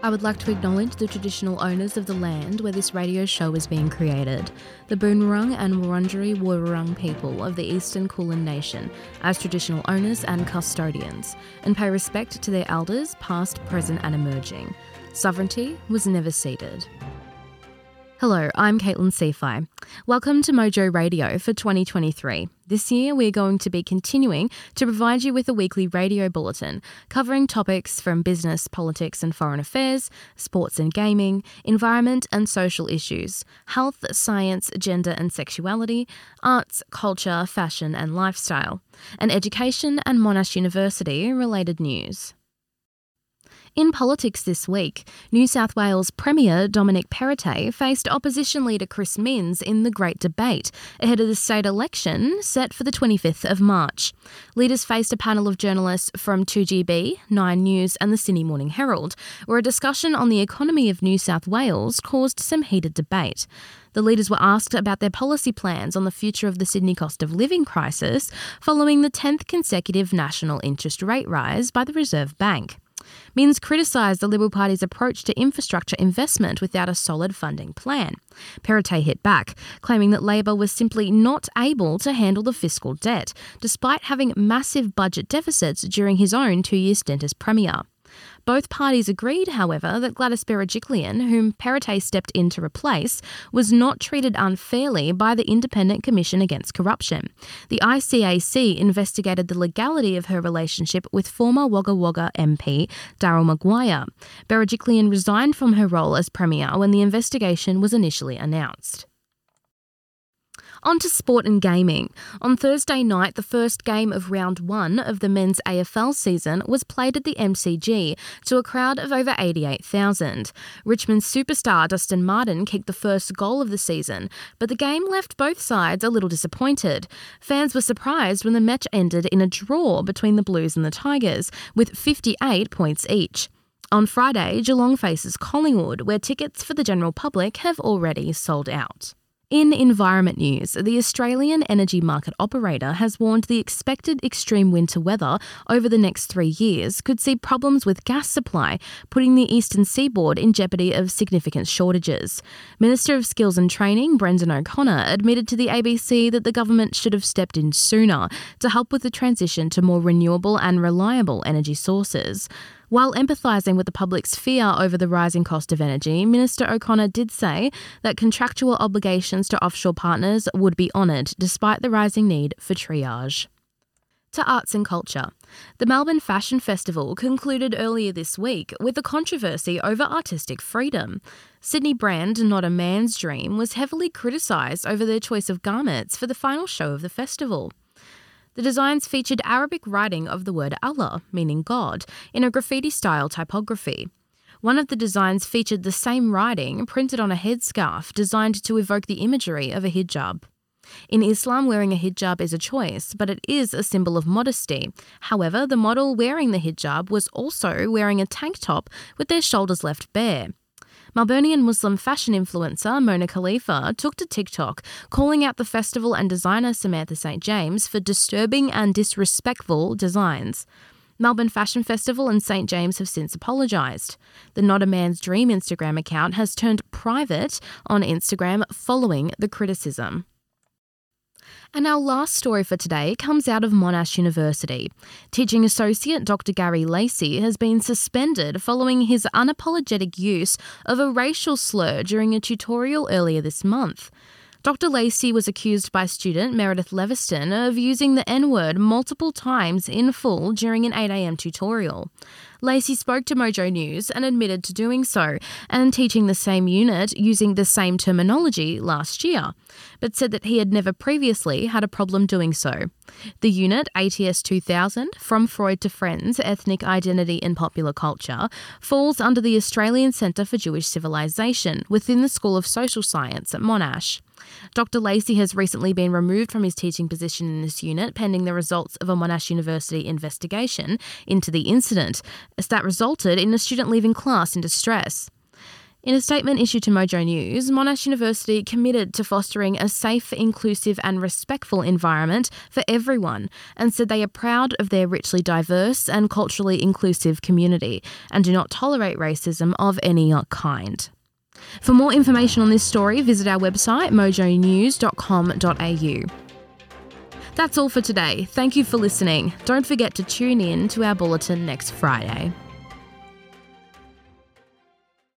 I would like to acknowledge the traditional owners of the land where this radio show is being created, the Boonwurrung and Wurundjeri Woi-wurrung people of the Eastern Kulin Nation, as traditional owners and custodians, and pay respect to their elders, past, present and emerging. Sovereignty was never ceded. Hello, I'm Caitlin Seafy. Welcome to Mojo Radio for 2023. This year we're going to be continuing to provide you with a weekly radio bulletin covering topics from business, politics and foreign affairs, sports and gaming, environment and social issues, health, science, gender and sexuality, arts, culture, fashion and lifestyle, and education and Monash University related news. In politics this week, New South Wales Premier Dominic Perrottet faced opposition leader Chris Minns in the Great Debate ahead of the state election set for the 25th of March. Leaders faced a panel of journalists from 2GB, 9 News and the Sydney Morning Herald, where a discussion on the economy of New South Wales caused some heated debate. The leaders were asked about their policy plans on the future of the Sydney cost of living crisis following the 10th consecutive national interest rate rise by the Reserve Bank. Minns criticised the Liberal Party's approach to infrastructure investment without a solid funding plan. Perrottet hit back, claiming that Labor was simply not able to handle the fiscal debt, despite having massive budget deficits during his own 2-year stint as Premier. Both parties agreed, however, that Gladys Berejiklian, whom Perrottet stepped in to replace, was not treated unfairly by the Independent Commission Against Corruption. The ICAC investigated the legality of her relationship with former Wagga Wagga MP Daryl Maguire. Berejiklian resigned from her role as Premier when the investigation was initially announced. On to sport and gaming. On Thursday night, the first game of round 1 of the men's AFL season was played at the MCG to a crowd of over 88,000. Richmond superstar Dustin Martin kicked the first goal of the season, but the game left both sides a little disappointed. Fans were surprised when the match ended in a draw between the Blues and the Tigers, with 58 points each. On Friday, Geelong faces Collingwood, where tickets for the general public have already sold out. In environment news, the Australian Energy Market Operator has warned the expected extreme winter weather over the next 3 years could see problems with gas supply, putting the eastern seaboard in jeopardy of significant shortages. Minister of Skills and Training, Brendan O'Connor, admitted to the ABC that the government should have stepped in sooner to help with the transition to more renewable and reliable energy sources. While empathising with the public's fear over the rising cost of energy, Minister O'Connor did say that contractual obligations to offshore partners would be honoured despite the rising need for triage. To arts and culture. The Melbourne Fashion Festival concluded earlier this week with a controversy over artistic freedom. Sydney brand Not a Man's Dream was heavily criticised over their choice of garments for the final show of the festival. The designs featured Arabic writing of the word Allah, meaning God, in a graffiti-style typography. One of the designs featured the same writing printed on a headscarf designed to evoke the imagery of a hijab. In Islam, wearing a hijab is a choice, but it is a symbol of modesty. However, the model wearing the hijab was also wearing a tank top with their shoulders left bare. Melburnian Muslim fashion influencer Mona Khalifa took to TikTok, calling out the festival and designer Samantha St. James for disturbing and disrespectful designs. Melbourne Fashion Festival and St. James have since apologised. The Not a Man's Dream Instagram account has turned private on Instagram following the criticism. And our last story for today comes out of Monash University. Teaching associate Dr. Gary Lacey has been suspended following his unapologetic use of a racial slur during a tutorial earlier this month. Dr. Lacey was accused by student Meredith Leviston of using the N-word multiple times in full during an 8 a.m. tutorial. Lacey spoke to Mojo News and admitted to doing so and teaching the same unit using the same terminology last year, but said that he had never previously had a problem doing so. The unit, ATS 2000, From Freud to Friends, Ethnic Identity and Popular Culture, falls under the Australian Centre for Jewish Civilization within the School of Social Science at Monash. Dr. Lacey has recently been removed from his teaching position in this unit pending the results of a Monash University investigation into the incident, as that resulted in a student leaving class in distress. In a statement issued to Mojo News, Monash University committed to fostering a safe, inclusive and respectful environment for everyone and said they are proud of their richly diverse and culturally inclusive community and do not tolerate racism of any kind. For more information on this story, visit our website mojonews.com.au. That's all for today. Thank you for listening. Don't forget to tune in to our bulletin next Friday.